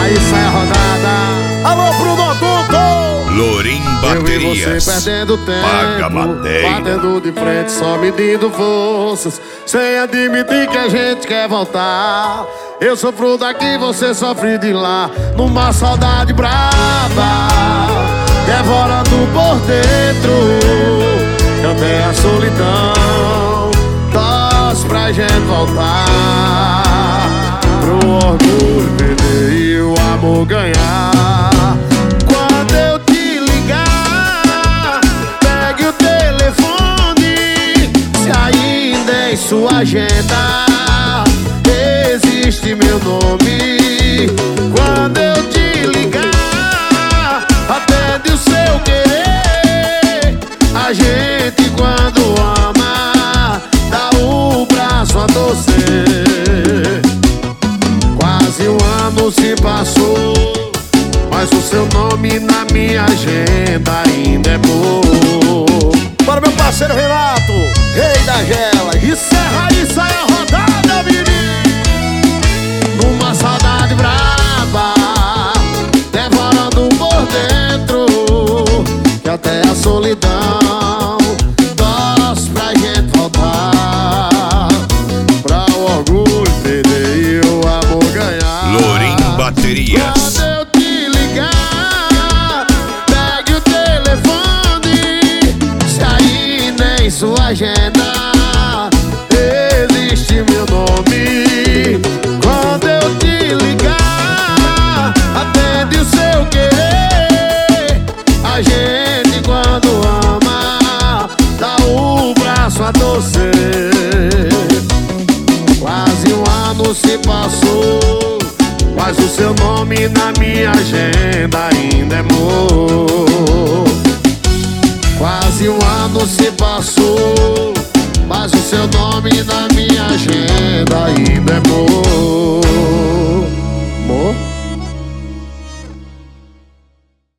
Aí sai a rodada. Alô, Bruno Adulto! Lorim Baterias. Eu e você perdendo tempo, Paga madeira. batendo de frente, só medindo forças, sem admitir que a gente quer voltar. Eu sofro daqui, você sofre de lá, numa saudade brava, devorando por dentro. Também a solidão torce pra gente voltar, pro orgulho perder e o amor ganhar. Quando eu te ligar, pegue o telefone, se ainda em sua agenda existe meu nome. Quando eu te ligar, atende o seu querer. A gente quando ama dá o braço a torcer. Quase um ano se passou, mas o seu nome na minha agenda ainda é bom. Para meu parceiro Renato, rei da gela. Encerra aí, sai a rodada, menino. Numa saudade brava, devorando por dentro, que até a solidão torce pra gente voltar, pra o orgulho perder e o amor ganhar. Lorim Baterias. Quando eu te ligar, pegue o telefone, se ainda em sua agenda existe meu nome. Quando eu te ligar, atende o seu querer. A gente quando ama dá o braço a torcer. Quase um ano se passou, mas o seu nome na minha agenda ainda é amor. Quase um ano se passou, mas o seu nome na minha agenda ainda